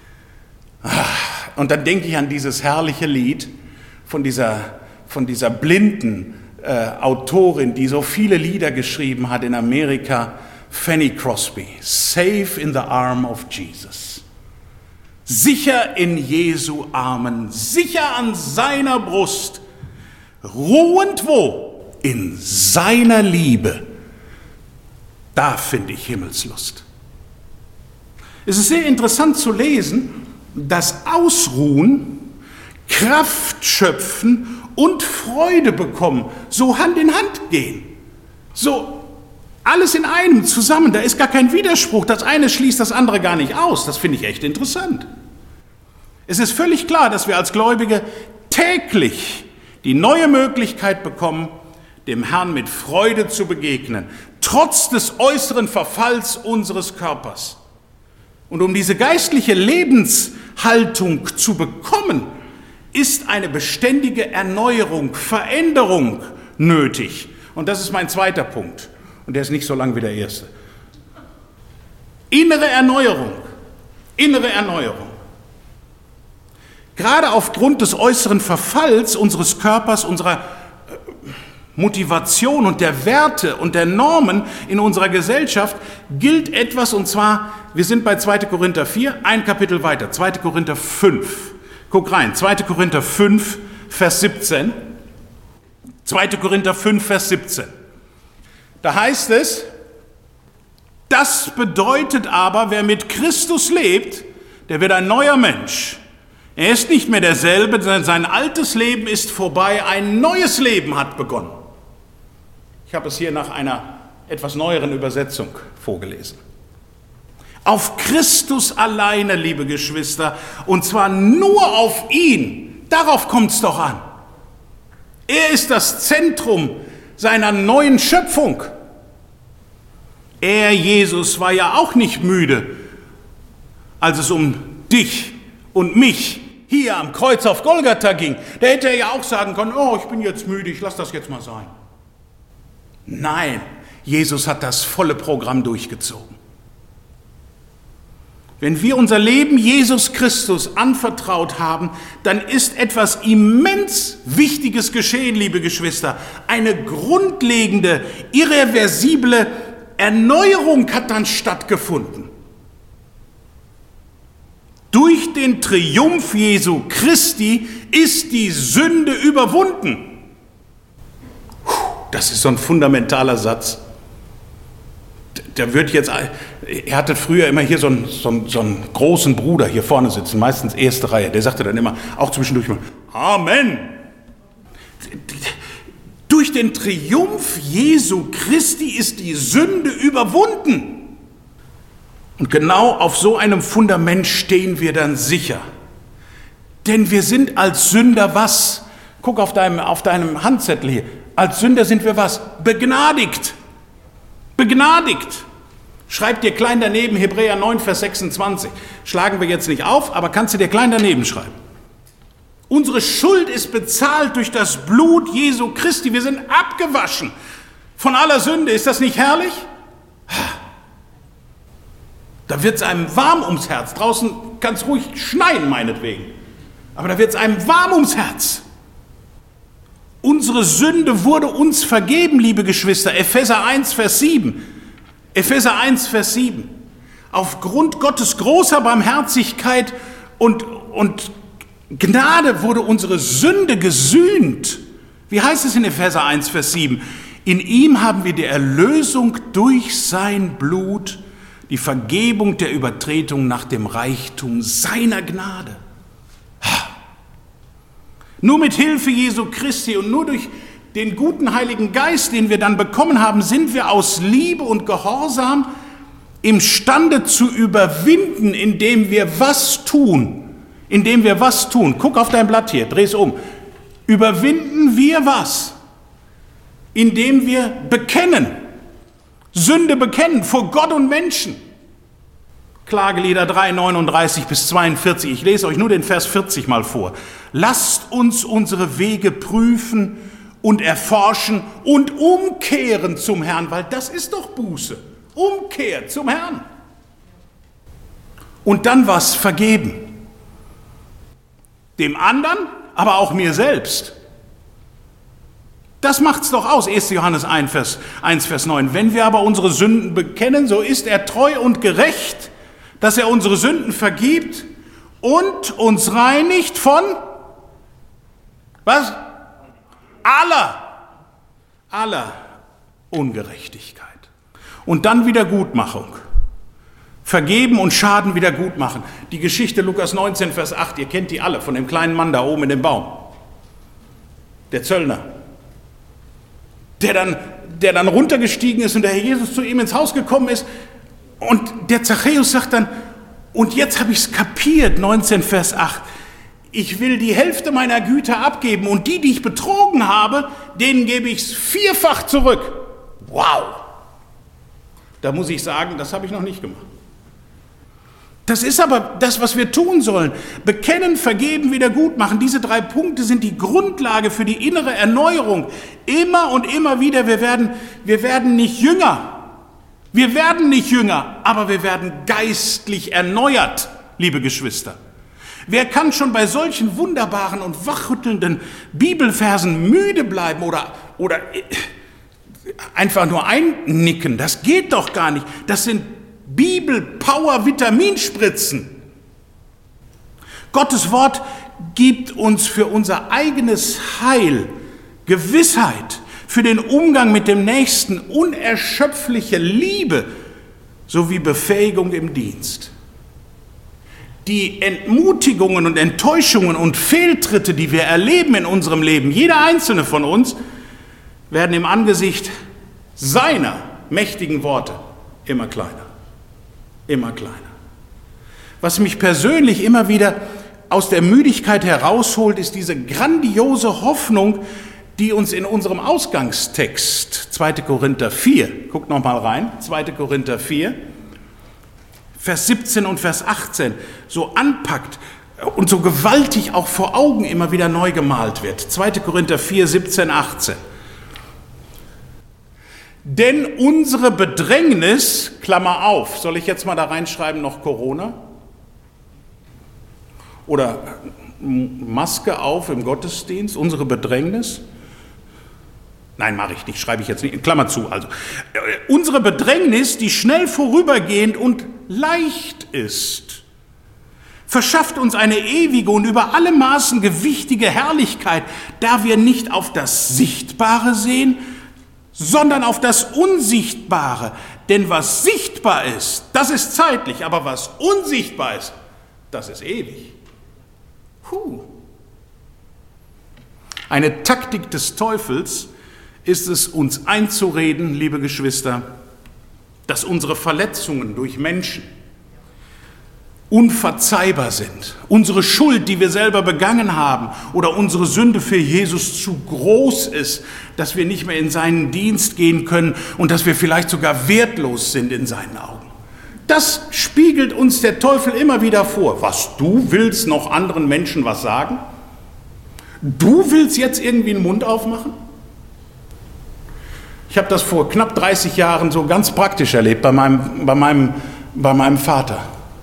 Und dann denke ich an dieses herrliche Lied von dieser, von dieser blinden äh, Autorin, die so viele Lieder geschrieben hat in Amerika, Fanny Crosby, Safe in the Arm of Jesus. Sicher in Jesu Armen, sicher an seiner Brust, ruhend wo? In seiner Liebe. Da finde ich Himmelslust. Es ist sehr interessant zu lesen, dass Ausruhen, Kraft schöpfen und Freude bekommen, so Hand in Hand gehen. So alles in einem zusammen, da ist gar kein Widerspruch, das eine schließt das andere gar nicht aus, das finde ich echt interessant. Es ist völlig klar, dass wir als Gläubige täglich die neue Möglichkeit bekommen, dem Herrn mit Freude zu begegnen, trotz des äußeren Verfalls unseres Körpers. Und um diese geistliche Lebenshaltung zu bekommen, ist eine beständige Erneuerung, Veränderung nötig. Und das ist mein zweiter Punkt. Und der ist nicht so lang wie der erste. Innere Erneuerung. Innere Erneuerung. Gerade aufgrund des äußeren Verfalls unseres Körpers, unserer Motivation und der Werte und der Normen in unserer Gesellschaft gilt etwas, und zwar, wir sind bei zweiter Korinther vier, ein Kapitel weiter, zweiter Korinther fünf. Guck rein, zweiter Korinther fünf, Vers siebzehn. zweiter Korinther fünf, Vers siebzehn. Da heißt es, das bedeutet aber, wer mit Christus lebt, der wird ein neuer Mensch. Er ist nicht mehr derselbe, denn sein altes Leben ist vorbei, ein neues Leben hat begonnen. Ich habe es hier nach einer etwas neueren Übersetzung vorgelesen. Auf Christus alleine, liebe Geschwister, und zwar nur auf ihn, darauf kommt es doch an. Er ist das Zentrum seiner neuen Schöpfung. Er, Jesus, war ja auch nicht müde, als es um dich und mich hier am Kreuz auf Golgatha ging. Da hätte er ja auch sagen können, oh, ich bin jetzt müde, ich lasse das jetzt mal sein. Nein, Jesus hat das volle Programm durchgezogen. Wenn wir unser Leben Jesus Christus anvertraut haben, dann ist etwas immens Wichtiges geschehen, liebe Geschwister. Eine grundlegende, irreversible Erneuerung hat dann stattgefunden. Durch den Triumph Jesu Christi ist die Sünde überwunden. Das ist so ein fundamentaler Satz. der wird jetzt, er hatte früher immer hier so einen, so, einen, so einen großen Bruder hier vorne sitzen, meistens erste Reihe, der sagte dann immer, auch zwischendurch mal, Amen. Durch den Triumph Jesu Christi ist die Sünde überwunden. Und genau auf so einem Fundament stehen wir dann sicher. Denn wir sind als Sünder was? Guck auf deinem, auf deinem Handzettel hier. Als Sünder sind wir was? Begnadigt. Begnadigt. Schreib dir klein daneben Hebräer neun, Vers sechsundzwanzig. Schlagen wir jetzt nicht auf, aber kannst du dir klein daneben schreiben. Unsere Schuld ist bezahlt durch das Blut Jesu Christi. Wir sind abgewaschen von aller Sünde. Ist das nicht herrlich? Da wird es einem warm ums Herz. Draußen kann es ruhig schneien, meinetwegen. Aber da wird es einem warm ums Herz. Unsere Sünde wurde uns vergeben, liebe Geschwister. Epheser eins, Vers sieben. Epheser eins, Vers sieben. Aufgrund Gottes großer Barmherzigkeit und, und Gnade wurde unsere Sünde gesühnt. Wie heißt es in Epheser eins, Vers sieben? In ihm haben wir die Erlösung durch sein Blut, die Vergebung der Übertretung nach dem Reichtum seiner Gnade. Nur mit Hilfe Jesu Christi und nur durch den guten Heiligen Geist, den wir dann bekommen haben, sind wir aus Liebe und Gehorsam imstande zu überwinden, indem wir was tun. Indem wir was tun. Guck auf dein Blatt hier, dreh es um. Überwinden wir was? Indem wir bekennen. Sünde bekennen vor Gott und Menschen. Klagelieder drei, neununddreißig bis zweiundvierzig. Ich lese euch nur den Vers vierzig mal vor. Lasst uns unsere Wege prüfen und erforschen und umkehren zum Herrn, weil das ist doch Buße. Umkehr zum Herrn. Und dann was vergeben. Dem anderen, aber auch mir selbst. Das macht's doch aus, erster Johannes eins, Vers neun. Wenn wir aber unsere Sünden bekennen, so ist er treu und gerecht, dass er unsere Sünden vergibt und uns reinigt von, was? Aller, aller Ungerechtigkeit. Und dann Wiedergutmachung. Vergeben und Schaden wieder gut machen. Die Geschichte Lukas neunzehn, Vers acht, ihr kennt die alle, von dem kleinen Mann da oben in dem Baum. Der Zöllner. Der dann, der dann runtergestiegen ist und der Herr Jesus zu ihm ins Haus gekommen ist. Und der Zachäus sagt dann, und jetzt habe ich es kapiert, neunzehn, Vers acht. Ich will die Hälfte meiner Güter abgeben und die, die ich betrogen habe, denen gebe ich es vierfach zurück. Wow! Da muss ich sagen, das habe ich noch nicht gemacht. Das ist aber das, was wir tun sollen. Bekennen, vergeben, wiedergutmachen. Diese drei Punkte sind die Grundlage für die innere Erneuerung. Immer und immer wieder, wir werden, wir werden nicht jünger. Wir werden nicht jünger, aber wir werden geistlich erneuert, liebe Geschwister. Wer kann schon bei solchen wunderbaren und wachrüttelnden Bibelversen müde bleiben oder, oder einfach nur einnicken? Das geht doch gar nicht. Das sind Bibel-Power-Vitaminspritzen. Gottes Wort gibt uns für unser eigenes Heil Gewissheit, für den Umgang mit dem Nächsten unerschöpfliche Liebe sowie Befähigung im Dienst. Die Entmutigungen und Enttäuschungen und Fehltritte, die wir erleben in unserem Leben, jeder einzelne von uns, werden im Angesicht seiner mächtigen Worte immer kleiner. Immer kleiner. Was mich persönlich immer wieder aus der Müdigkeit herausholt, ist diese grandiose Hoffnung, die uns in unserem Ausgangstext, zweiter Korinther vier, guckt noch mal rein, zweiter Korinther vier, Vers siebzehn und Vers achtzehn, so anpackt und so gewaltig auch vor Augen immer wieder neu gemalt wird. zweiter Korinther vier, siebzehn, achtzehn. Denn unsere Bedrängnis, Klammer auf, soll ich jetzt mal da reinschreiben, noch Corona? Oder Maske auf im Gottesdienst, unsere Bedrängnis? Nein, mache ich nicht, schreibe ich jetzt nicht, Klammer zu. Also, unsere Bedrängnis, die schnell vorübergehend und leicht ist, verschafft uns eine ewige und über alle Maßen gewichtige Herrlichkeit, da wir nicht auf das Sichtbare sehen, sondern auf das Unsichtbare. Denn was sichtbar ist, das ist zeitlich, aber was unsichtbar ist, das ist ewig. Puh. Eine Taktik des Teufels ist es, uns einzureden, liebe Geschwister, dass unsere Verletzungen durch Menschen unverzeihbar sind. Unsere Schuld, die wir selber begangen haben, oder unsere Sünde für Jesus zu groß ist, dass wir nicht mehr in seinen Dienst gehen können und dass wir vielleicht sogar wertlos sind in seinen Augen. Das spiegelt uns der Teufel immer wieder vor. Was, du willst noch anderen Menschen was sagen? Du willst jetzt irgendwie den Mund aufmachen? Ich habe das vor knapp dreißig Jahren so ganz praktisch erlebt bei meinem, bei meinem, bei meinem Vater.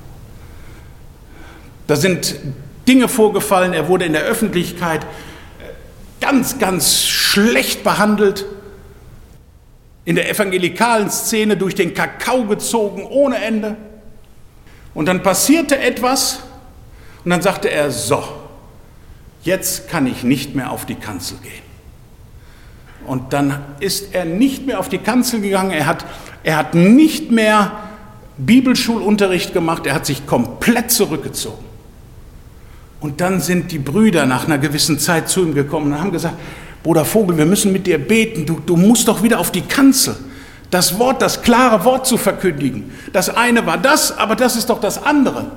Da sind Dinge vorgefallen, er wurde in der Öffentlichkeit ganz, ganz schlecht behandelt, in der evangelikalen Szene durch den Kakao gezogen, ohne Ende. Und dann passierte etwas und dann sagte er, so, jetzt kann ich nicht mehr auf die Kanzel gehen. Und dann ist er nicht mehr auf die Kanzel gegangen, er hat, er hat nicht mehr Bibelschulunterricht gemacht, er hat sich komplett zurückgezogen. Und dann sind die Brüder nach einer gewissen Zeit zu ihm gekommen und haben gesagt, Bruder Vogel, wir müssen mit dir beten, du, du musst doch wieder auf die Kanzel, das Wort, das klare Wort zu verkündigen. Das eine war das, aber das ist doch das andere.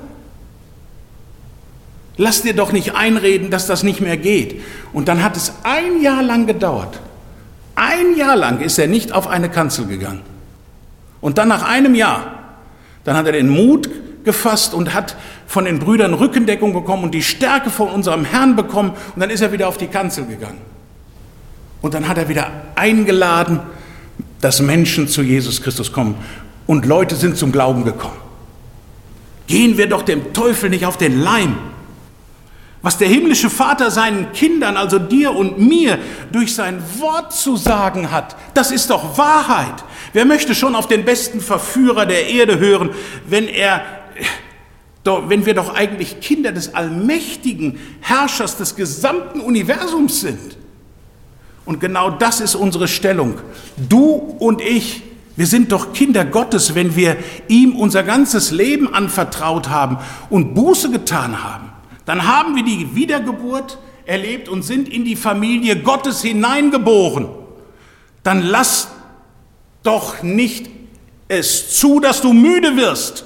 Lass dir doch nicht einreden, dass das nicht mehr geht. Und dann hat es ein Jahr lang gedauert. Ein Jahr lang ist er nicht auf eine Kanzel gegangen. Und dann nach einem Jahr, dann hat er den Mut gefasst und hat von den Brüdern Rückendeckung bekommen und die Stärke von unserem Herrn bekommen. Und dann ist er wieder auf die Kanzel gegangen. Und dann hat er wieder eingeladen, dass Menschen zu Jesus Christus kommen. Und Leute sind zum Glauben gekommen. Gehen wir doch dem Teufel nicht auf den Leim. Was der himmlische Vater seinen Kindern, also dir und mir, durch sein Wort zu sagen hat, das ist doch Wahrheit. Wer möchte schon auf den besten Verführer der Erde hören, wenn er, wenn wir doch eigentlich Kinder des allmächtigen Herrschers des gesamten Universums sind? Und genau das ist unsere Stellung. Du und ich, wir sind doch Kinder Gottes, wenn wir ihm unser ganzes Leben anvertraut haben und Buße getan haben. Dann haben wir die Wiedergeburt erlebt und sind in die Familie Gottes hineingeboren. Dann lass doch nicht es zu, dass du müde wirst.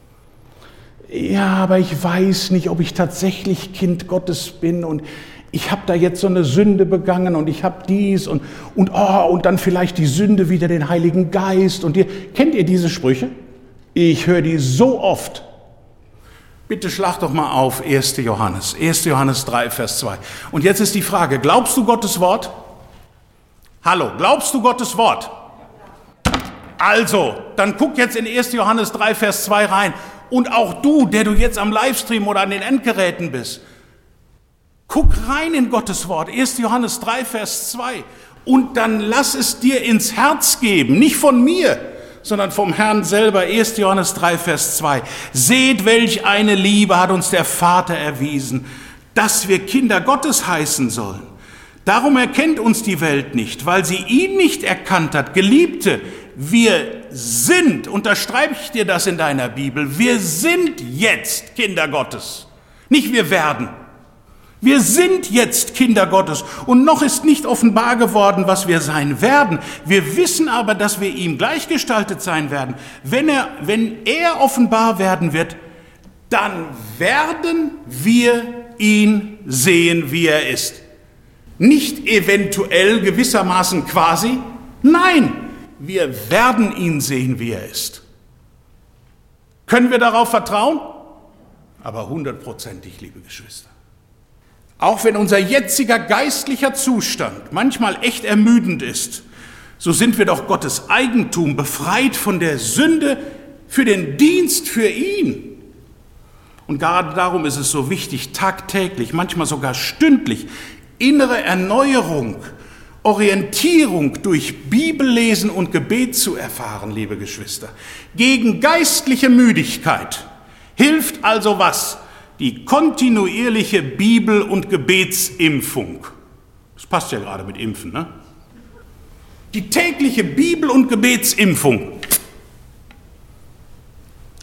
Ja, aber ich weiß nicht, ob ich tatsächlich Kind Gottes bin und ich habe da jetzt so eine Sünde begangen und ich habe dies und, und, oh, und dann vielleicht die Sünde wieder den Heiligen Geist. Und ihr, kennt ihr diese Sprüche? Ich höre die so oft. Bitte schlag doch mal auf erster Johannes, erster Johannes drei, Vers zwei. Und jetzt ist die Frage, glaubst du Gottes Wort? Hallo, glaubst du Gottes Wort? Also, dann guck jetzt in erster Johannes drei, Vers zwei rein. Und auch du, der du jetzt am Livestream oder an den Endgeräten bist, guck rein in Gottes Wort, erster Johannes drei, Vers zwei. Und dann lass es dir ins Herz geben, nicht von mir, sondern vom Herrn selber, erster Johannes drei, Vers zwei. Seht, welch eine Liebe hat uns der Vater erwiesen, dass wir Kinder Gottes heißen sollen. Darum erkennt uns die Welt nicht, weil sie ihn nicht erkannt hat. Geliebte, wir sind, unterstreiche ich dir das in deiner Bibel, wir sind jetzt Kinder Gottes, nicht wir werden. Wir sind jetzt Kinder Gottes und noch ist nicht offenbar geworden, was wir sein werden. Wir wissen aber, dass wir ihm gleichgestaltet sein werden. Wenn er, wenn er offenbar werden wird, dann werden wir ihn sehen, wie er ist. Nicht eventuell, gewissermaßen quasi. Nein, wir werden ihn sehen, wie er ist. Können wir darauf vertrauen? Aber hundertprozentig, liebe Geschwister. Auch wenn unser jetziger geistlicher Zustand manchmal echt ermüdend ist, so sind wir doch Gottes Eigentum, befreit von der Sünde für den Dienst für ihn. Und gerade darum ist es so wichtig, tagtäglich, manchmal sogar stündlich, innere Erneuerung, Orientierung durch Bibellesen und Gebet zu erfahren, liebe Geschwister. Gegen geistliche Müdigkeit hilft also was? Die kontinuierliche Bibel- und Gebetsimpfung. Das passt ja gerade mit Impfen, ne? Die tägliche Bibel- und Gebetsimpfung.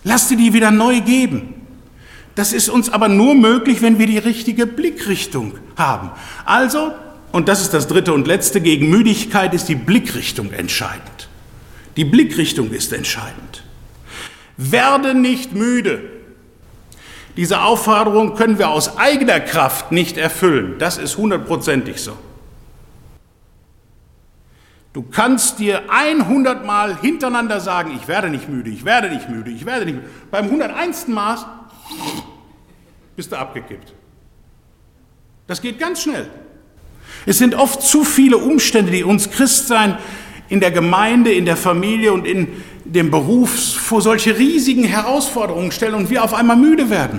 Lass dir die wieder neu geben. Das ist uns aber nur möglich, wenn wir die richtige Blickrichtung haben. Also, und das ist das dritte und letzte, gegen Müdigkeit ist die Blickrichtung entscheidend. Die Blickrichtung ist entscheidend. Werde nicht müde. Diese Aufforderung können wir aus eigener Kraft nicht erfüllen. Das ist hundertprozentig so. Du kannst dir hundert Mal hintereinander sagen, ich werde nicht müde, ich werde nicht müde, ich werde nicht müde. Beim hunderteinsten Mal bist du abgekippt. Das geht ganz schnell. Es sind oft zu viele Umstände, die uns Christsein in der Gemeinde, in der Familie und in dem Beruf vor solche riesigen Herausforderungen stellen und wir auf einmal müde werden.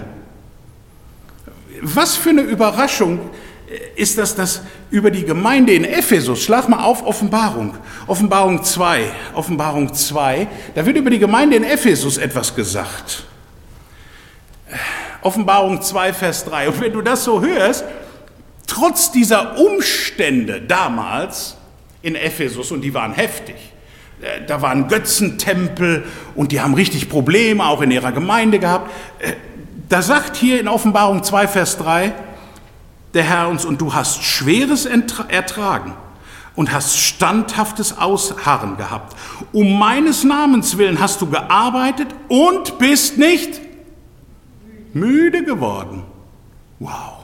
Was für eine Überraschung ist das, dass über die Gemeinde in Ephesus, schlag mal auf Offenbarung, Offenbarung zwei, Offenbarung zwei, da wird über die Gemeinde in Ephesus etwas gesagt. Offenbarung zwei, Vers drei. Und wenn du das so hörst, trotz dieser Umstände damals in Ephesus, und die waren heftig, da waren Götzentempel und die haben richtig Probleme auch in ihrer Gemeinde gehabt, da sagt hier in Offenbarung zwei, Vers drei, der Herr uns, und du hast Schweres ertragen und hast standhaftes Ausharren gehabt. Um meines Namens willen hast du gearbeitet und bist nicht müde geworden. Wow.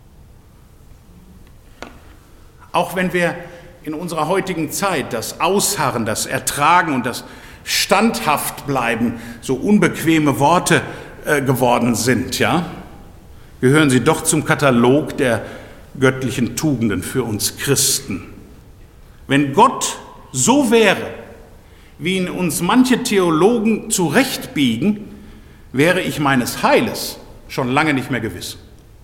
Auch wenn wir in unserer heutigen Zeit das Ausharren, das Ertragen und das Standhaftbleiben so unbequeme Worte äh, geworden sind, ja, gehören sie doch zum Katalog der göttlichen Tugenden für uns Christen. Wenn Gott so wäre, wie ihn uns manche Theologen zurechtbiegen, wäre ich meines Heiles schon lange nicht mehr gewiss.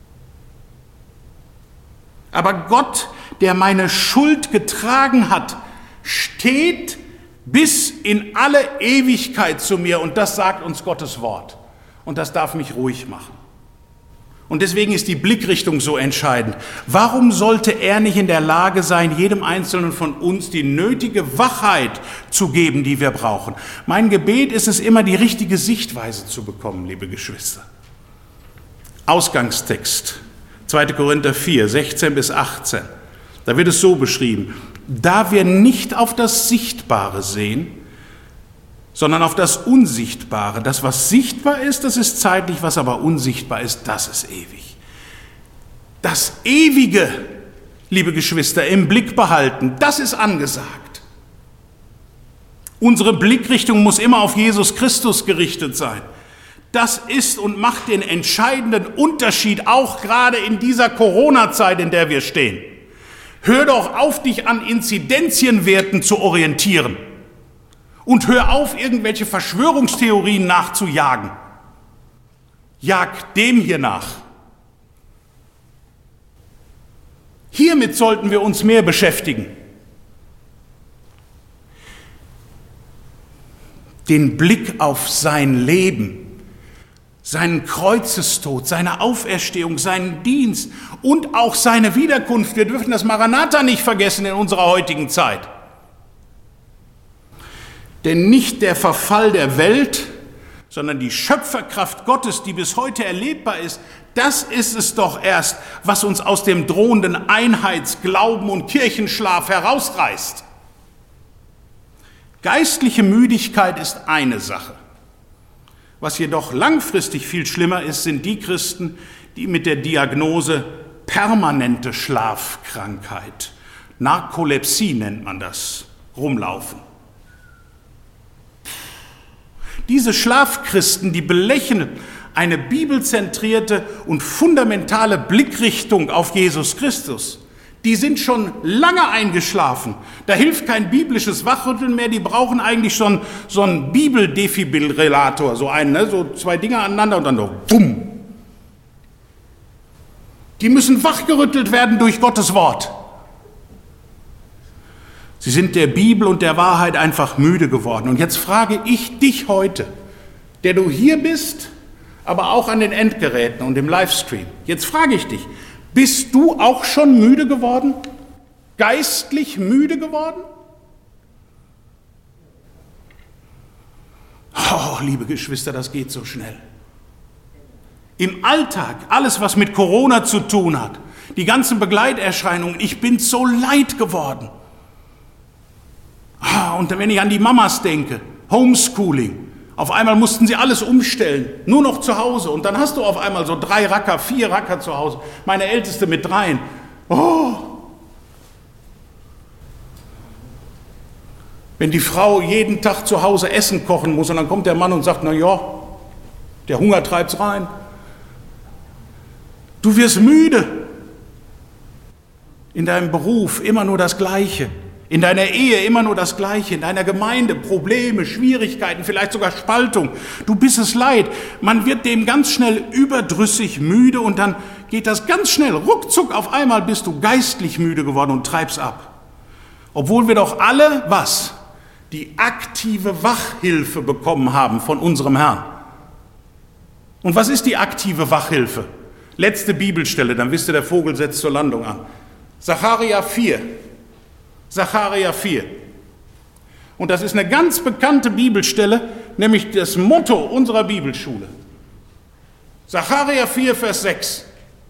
Aber Gott, der meine Schuld getragen hat, steht bis in alle Ewigkeit zu mir, und das sagt uns Gottes Wort. Und das darf mich ruhig machen. Und deswegen ist die Blickrichtung so entscheidend. Warum sollte er nicht in der Lage sein, jedem Einzelnen von uns die nötige Wachheit zu geben, die wir brauchen? Mein Gebet ist es immer, die richtige Sichtweise zu bekommen, liebe Geschwister. Ausgangstext, zweiter Korinther vier, sechzehn bis achtzehn. Da wird es so beschrieben: Da wir nicht auf das Sichtbare sehen, sondern auf das Unsichtbare. Das, was sichtbar ist, das ist zeitlich, was aber unsichtbar ist, das ist ewig. Das Ewige, liebe Geschwister, im Blick behalten, das ist angesagt. Unsere Blickrichtung muss immer auf Jesus Christus gerichtet sein. Das ist und macht den entscheidenden Unterschied, auch gerade in dieser Corona-Zeit, in der wir stehen. Hör doch auf, dich an Inzidenzienwerten zu orientieren. Und hör auf, irgendwelche Verschwörungstheorien nachzujagen. Jag dem hier nach. Hiermit sollten wir uns mehr beschäftigen. Den Blick auf sein Leben, seinen Kreuzestod, seine Auferstehung, seinen Dienst und auch seine Wiederkunft. Wir dürfen das Maranatha nicht vergessen in unserer heutigen Zeit. Denn nicht der Verfall der Welt, sondern die Schöpferkraft Gottes, die bis heute erlebbar ist, das ist es doch erst, was uns aus dem drohenden Einheitsglauben und Kirchenschlaf herausreißt. Geistliche Müdigkeit ist eine Sache. Was jedoch langfristig viel schlimmer ist, sind die Christen, die mit der Diagnose permanente Schlafkrankheit, Narkolepsie nennt man das, rumlaufen. Diese Schlafchristen, die belächeln eine bibelzentrierte und fundamentale Blickrichtung auf Jesus Christus. Die sind schon lange eingeschlafen. Da hilft kein biblisches Wachrütteln mehr. Die brauchen eigentlich schon so einen Bibeldefibrillator, so einen, ne? So zwei Dinger aneinander und dann so bumm. Die müssen wachgerüttelt werden durch Gottes Wort. Sie sind der Bibel und der Wahrheit einfach müde geworden. Und jetzt frage ich dich heute, der du hier bist, aber auch an den Endgeräten und im Livestream. Jetzt frage ich dich, bist du auch schon müde geworden? Geistlich müde geworden? Oh, Oh, liebe Geschwister, das geht so schnell. Im Alltag, alles, was mit Corona zu tun hat, die ganzen Begleiterscheinungen, ich bin so leid geworden. Ah, und wenn ich an die Mamas denke, Homeschooling, auf einmal mussten sie alles umstellen, nur noch zu Hause. Und dann hast du auf einmal so drei Racker, vier Racker zu Hause. Meine Älteste mit dreien. Oh! Wenn die Frau jeden Tag zu Hause Essen kochen muss und dann kommt der Mann und sagt, na ja, der Hunger treibt's rein. Du wirst müde. In deinem Beruf immer nur das Gleiche. In deiner Ehe immer nur das Gleiche. In deiner Gemeinde Probleme, Schwierigkeiten, vielleicht sogar Spaltung. Du bist es leid. Man wird dem ganz schnell überdrüssig müde und dann geht das ganz schnell. Ruckzuck auf einmal bist du geistlich müde geworden und treibst ab. Obwohl wir doch alle, was? Die aktive Wachhilfe bekommen haben von unserem Herrn. Und was ist die aktive Wachhilfe? Letzte Bibelstelle, dann wisst ihr, der Vogel setzt zur Landung an. Sacharja vier. Sacharja vier. Und das ist eine ganz bekannte Bibelstelle, nämlich das Motto unserer Bibelschule. Sacharja vier, Vers sechs.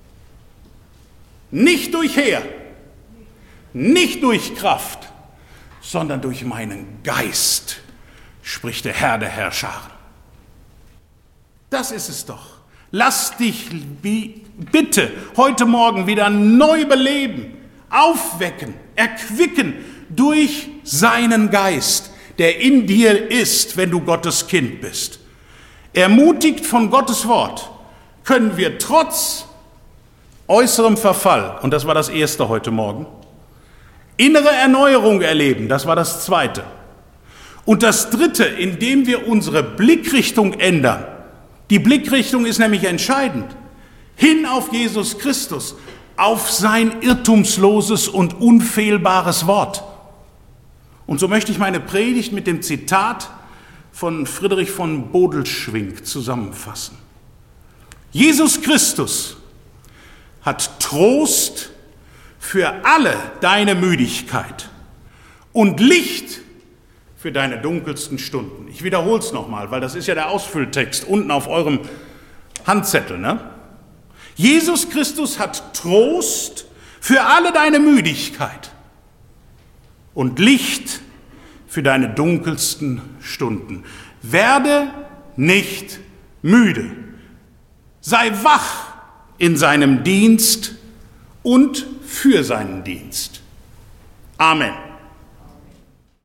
Nicht durch Heer, nicht durch Kraft, sondern durch meinen Geist, spricht der Herr der Herrscharen. Das ist es doch. Lass dich bitte heute Morgen wieder neu beleben, aufwecken, erquicken durch seinen Geist, der in dir ist, wenn du Gottes Kind bist. Ermutigt von Gottes Wort können wir trotz äußerem Verfall, und das war das erste heute Morgen, innere Erneuerung erleben, das war das zweite. Und das dritte, indem wir unsere Blickrichtung ändern. Die Blickrichtung ist nämlich entscheidend. Hin auf Jesus Christus, auf sein irrtumsloses und unfehlbares Wort. Und so möchte ich meine Predigt mit dem Zitat von Friedrich von Bodelschwingh zusammenfassen. Jesus Christus hat Trost für alle deine Müdigkeit und Licht für deine dunkelsten Stunden. Ich wiederhole es nochmal, weil das ist ja der Ausfülltext unten auf eurem Handzettel. Ne? Jesus Christus hat Trost für alle deine Müdigkeit und Licht für deine dunkelsten Stunden. Werde nicht müde. Sei wach in seinem Dienst und für seinen Dienst. Amen.